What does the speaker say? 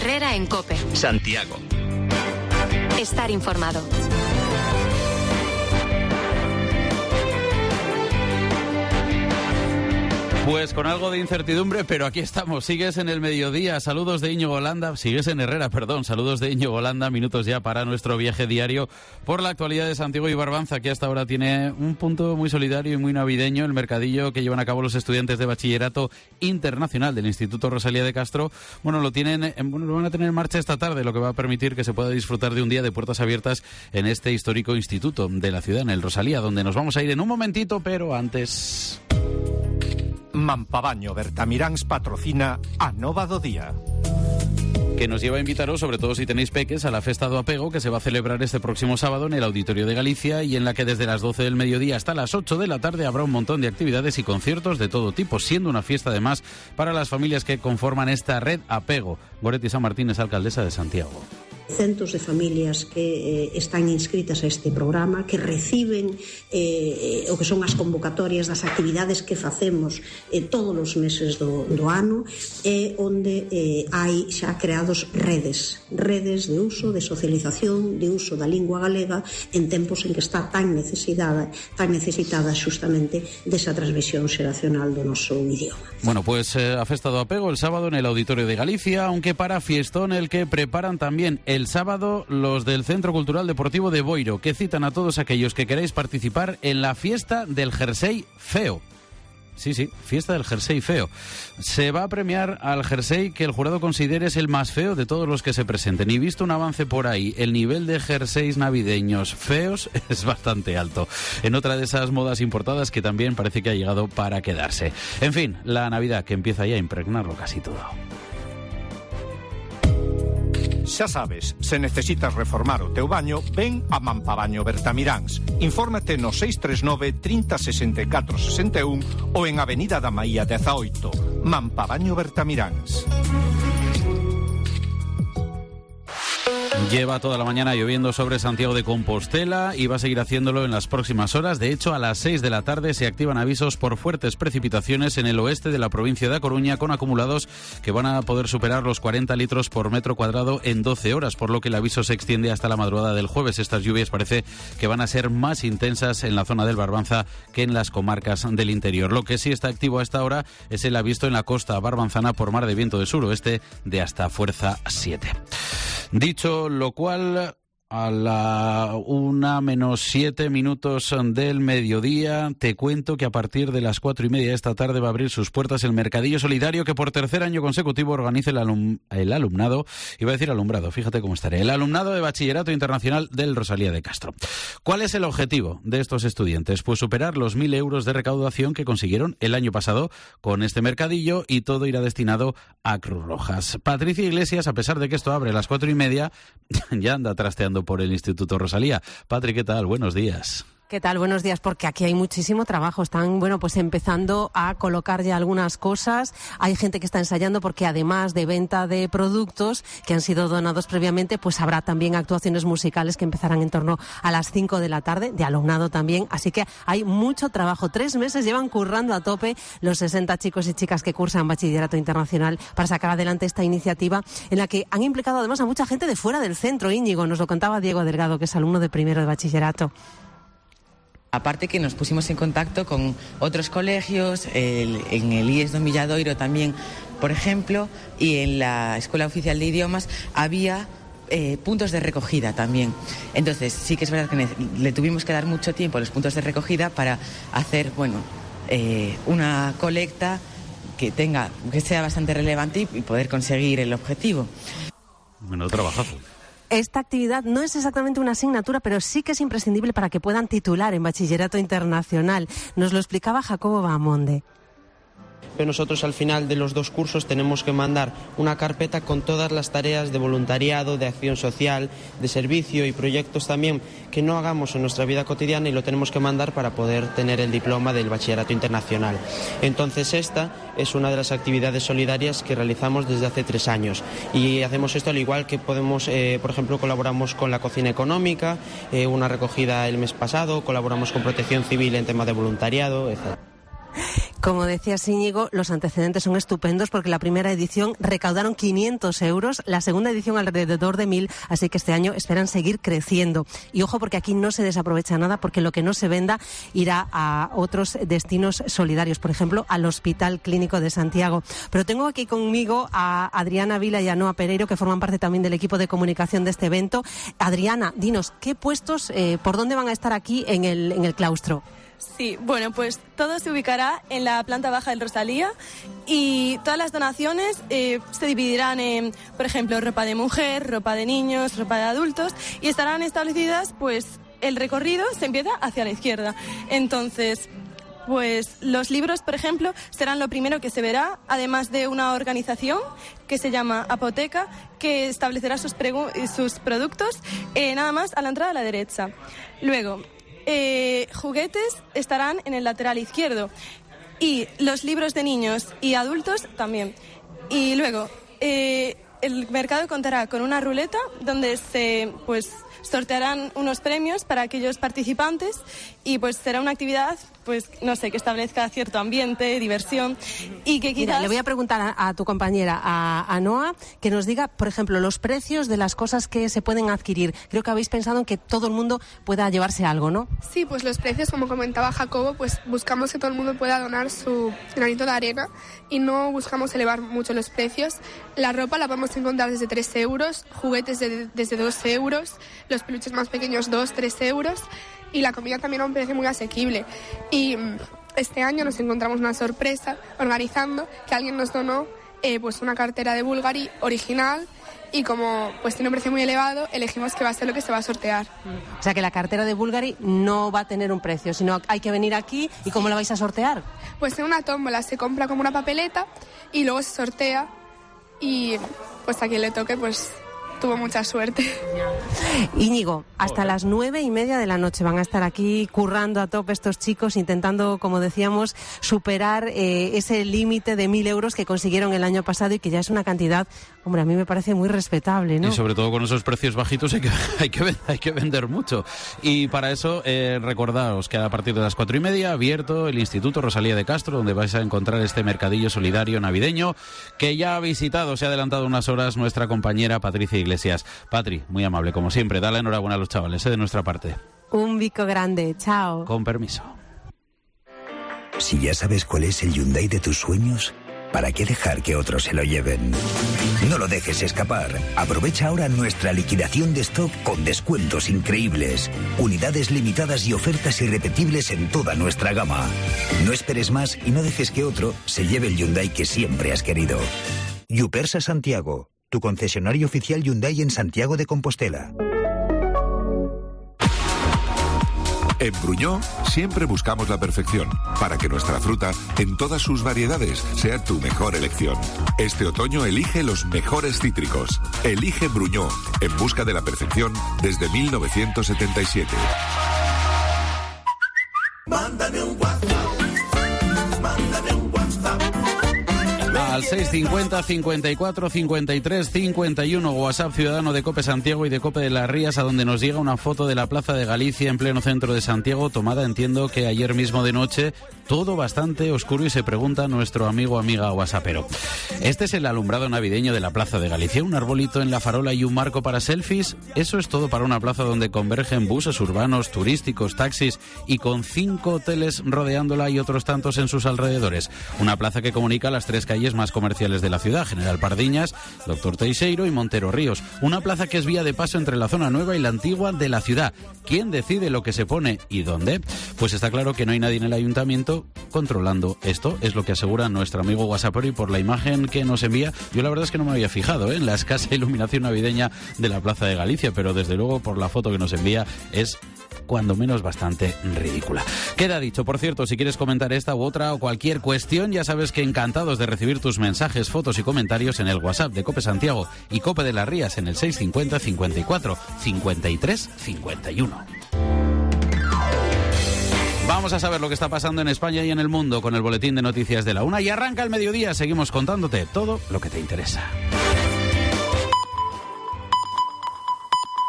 Herrera en COPE. Santiago. Estar informado. Pues con algo de incertidumbre, pero aquí estamos. Sigues en el mediodía. Saludos de Íñigo Landa. Sigues en Herrera, perdón. Saludos de Íñigo Landa. Minutos ya para nuestro viaje diario por la actualidad de Santiago y Barbanza, que hasta ahora tiene un punto muy solidario y muy navideño. El mercadillo que llevan a cabo los estudiantes de Bachillerato Internacional del Instituto Rosalía de Castro. Bueno, lo van a tener en marcha esta tarde, lo que va a permitir que se pueda disfrutar de un día de puertas abiertas en este histórico instituto de la ciudad, en el Rosalía, donde nos vamos a ir en un momentito, pero antes... Mampabaño Bertamiráns patrocina a Nova do Día, que nos lleva a invitaros, sobre todo si tenéis peques, a la Festa do Apego, que se va a celebrar este próximo sábado en el Auditorio de Galicia, y en la que desde las 12 del mediodía hasta las 8 de la tarde habrá un montón de actividades y conciertos de todo tipo, siendo una fiesta además para las familias que conforman esta red Apego. Goretti San Martín es alcaldesa de Santiago. Centos de familias que están inscritas a este programa, que reciben o que son as convocatorias das actividades que facemos todos os meses do ano, onde hai xa creados redes de uso, de socialización, de uso da lingua galega en tempos en que está tan necesitada xustamente desa transmisión xeracional do noso idioma. Bueno, pues a Festa do Apego el sábado en el Auditorio de Galicia, aunque para fiestón el que preparan también el sábado los del Centro Cultural Deportivo de Boiro, que citan a todos aquellos que queráis participar en la fiesta del jersey feo. Sí, fiesta del jersey feo. Se va a premiar al jersey que el jurado considere es el más feo de todos los que se presenten. Y visto un avance por ahí, el nivel de jerseys navideños feos es bastante alto. En otra de esas modas importadas que también parece que ha llegado para quedarse. En fin, la Navidad que empieza ya a impregnarlo casi todo. Xa sabes, se necesitas reformar o teu baño, ven a Mampabaño Bertamiráns. Infórmate no 639 30 64 61 ou en Avenida da Maía 18. Mampabaño Bertamiráns. Lleva toda la mañana lloviendo sobre Santiago de Compostela y va a seguir haciéndolo en las próximas horas. De hecho, a las 6 de la tarde se activan avisos por fuertes precipitaciones en el oeste de la provincia de A Coruña, con acumulados que van a poder superar los 40 litros por metro cuadrado en 12 horas, por lo que el aviso se extiende hasta la madrugada del jueves. Estas lluvias parece que van a ser más intensas en la zona del Barbanza que en las comarcas del interior. Lo que sí está activo a esta hora es el aviso en la costa barbanzana por mar de viento de suroeste de hasta fuerza 7. Dicho lo cual, a la 1:07 del mediodía, te cuento que a partir de las 4:30 de esta tarde va a abrir sus puertas el Mercadillo Solidario, que por tercer año consecutivo organiza el alumnado, iba a decir alumbrado, fíjate cómo estaré, el alumnado de Bachillerato Internacional del Rosalía de Castro. ¿Cuál es el objetivo de estos estudiantes? Pues superar los 1.000 euros de recaudación que consiguieron el año pasado con este mercadillo, y todo irá destinado a Cruz Rojas. Patricia Iglesias, a pesar de que esto abre a las 4:30, ya anda trasteando por el Instituto Rosalía. Patri, ¿qué tal? Buenos días. ¿Qué tal? Buenos días, porque aquí hay muchísimo trabajo. Están, pues empezando a colocar ya algunas cosas. Hay gente que está ensayando, porque además de venta de productos que han sido donados previamente, pues habrá también actuaciones musicales que empezarán en torno a las 5 de la tarde, de alumnado también. Así que hay mucho trabajo. 3 meses llevan currando a tope los 60 chicos y chicas que cursan Bachillerato Internacional para sacar adelante esta iniciativa, en la que han implicado además a mucha gente de fuera del centro. Íñigo, nos lo contaba Diego Delgado, que es alumno de primero de bachillerato. Aparte que nos pusimos en contacto con otros colegios, en el IES Don Villadoiro también, por ejemplo, y en la Escuela Oficial de Idiomas había puntos de recogida también. Entonces sí que es verdad que le tuvimos que dar mucho tiempo a los puntos de recogida para hacer, una colecta que sea bastante relevante y poder conseguir el objetivo. Bueno, trabajazo. Esta actividad no es exactamente una asignatura, pero sí que es imprescindible para que puedan titular en Bachillerato Internacional. Nos lo explicaba Jacobo Bahamonde. Pero nosotros al final de los 2 cursos tenemos que mandar una carpeta con todas las tareas de voluntariado, de acción social, de servicio y proyectos también que no hagamos en nuestra vida cotidiana, y lo tenemos que mandar para poder tener el diploma del Bachillerato Internacional. Entonces esta es una de las actividades solidarias que realizamos desde hace 3 años, y hacemos esto al igual que podemos, por ejemplo, colaboramos con la Cocina Económica, una recogida el mes pasado, colaboramos con Protección Civil en tema de voluntariado, etc. Como decía Íñigo, los antecedentes son estupendos porque la primera edición recaudaron 500 euros, la segunda edición alrededor de 1.000, así que este año esperan seguir creciendo. Y ojo, porque aquí no se desaprovecha nada, porque lo que no se venda irá a otros destinos solidarios, por ejemplo, al Hospital Clínico de Santiago. Pero tengo aquí conmigo a Adriana Vila y a Noa Pereiro, que forman parte también del equipo de comunicación de este evento. Adriana, dinos, ¿qué puestos, por dónde van a estar aquí en el claustro? Sí, bueno, pues todo se ubicará en la planta baja del Rosalía y todas las donaciones se dividirán en, por ejemplo, ropa de mujer, ropa de niños, ropa de adultos y estarán establecidas, pues el recorrido se empieza hacia la izquierda. Entonces, pues los libros, por ejemplo, serán lo primero que se verá, además de una organización que se llama Apoteca, que establecerá sus productos nada más a la entrada a la derecha. Luego, juguetes estarán en el lateral izquierdo y los libros de niños y adultos también. Y luego, el mercado contará con una ruleta donde se sortearán unos premios para aquellos participantes y pues será una actividad, pues no sé, que establezca cierto ambiente, diversión y que quizás... Mira, le voy a preguntar a tu compañera, a Noa, que nos diga, por ejemplo, los precios de las cosas que se pueden adquirir. Creo que habéis pensado en que todo el mundo pueda llevarse algo, ¿no? Sí, pues los precios, como comentaba Jacobo, pues buscamos que todo el mundo pueda donar su granito de arena y no buscamos elevar mucho los precios. La ropa la podemos encontrar desde 3 euros, juguetes desde 2 euros, los peluches más pequeños 2-3 euros y la comida también a un precio muy asequible. Y este año nos encontramos una sorpresa organizando que alguien nos donó pues una cartera de Bulgari original y como pues tiene un precio muy elevado, elegimos que va a ser lo que se va a sortear. O sea que la cartera de Bulgari no va a tener un precio, sino hay que venir aquí. ¿Y cómo la vais a sortear? Pues en una tómbola se compra como una papeleta y luego se sortea y pues a quien le toque pues tuvo mucha suerte. Íñigo, hasta las 9:30 de la noche van a estar aquí currando a tope estos chicos, intentando, como decíamos, superar ese límite de 1.000 euros que consiguieron el año pasado y que ya es una cantidad, hombre, a mí me parece muy respetable, ¿no? Y sobre todo con esos precios bajitos hay que vender mucho. Y para eso, recordaos que a partir de las 4:30 abierto el Instituto Rosalía de Castro, donde vais a encontrar este mercadillo solidario navideño que ya ha visitado, se ha adelantado unas horas nuestra compañera Patricia Iglesias. Patri, muy amable, como siempre. Dale enhorabuena a los chavales, de nuestra parte. Un bico grande, chao. Con permiso. Si ya sabes cuál es el Hyundai de tus sueños, ¿para qué dejar que otros se lo lleven? No lo dejes escapar. Aprovecha ahora nuestra liquidación de stock con descuentos increíbles, unidades limitadas y ofertas irrepetibles en toda nuestra gama. No esperes más y no dejes que otro se lleve el Hyundai que siempre has querido. Yupersa Santiago, tu concesionario oficial Hyundai en Santiago de Compostela. En Bruñó siempre buscamos la perfección para que nuestra fruta, en todas sus variedades, sea tu mejor elección. Este otoño elige los mejores cítricos. Elige Bruñó, en busca de la perfección desde 1977. Mándame un WhatsApp. Mándame un WhatsApp. Al 650 54 53 51, WhatsApp ciudadano de COPE Santiago y de COPE de Las Rías, a donde nos llega una foto de la Plaza de Galicia en pleno centro de Santiago, tomada, entiendo que ayer mismo de noche, todo bastante oscuro, y se pregunta nuestro amigo o amiga WhatsAppero. Este es el alumbrado navideño de la Plaza de Galicia, un arbolito en la farola y un marco para selfies. Eso es todo para una plaza donde convergen buses urbanos, turísticos, taxis y con 5 hoteles rodeándola y otros tantos en sus alrededores. Una plaza que comunica las 3 calles más comerciales de la ciudad, General Pardiñas, Doctor Teixeiro y Montero Ríos. Una plaza que es vía de paso entre la zona nueva y la antigua de la ciudad. ¿Quién decide lo que se pone y dónde? Pues está claro que no hay nadie en el ayuntamiento controlando esto, es lo que asegura nuestro amigo WhatsAppero, y por la imagen que nos envía, yo la verdad es que no me había fijado en la escasa iluminación navideña de la Plaza de Galicia, pero desde luego por la foto que nos envía es cuando menos bastante ridícula. Queda dicho. Por cierto, si quieres comentar esta u otra o cualquier cuestión, ya sabes que encantados de recibir tus mensajes, fotos y comentarios en el WhatsApp de COPE Santiago y COPE de Las Rías en el 650 54 53 51. Vamos a saber lo que está pasando en España y en el mundo con el boletín de noticias de la 1, y arranca el mediodía. Seguimos contándote todo lo que te interesa.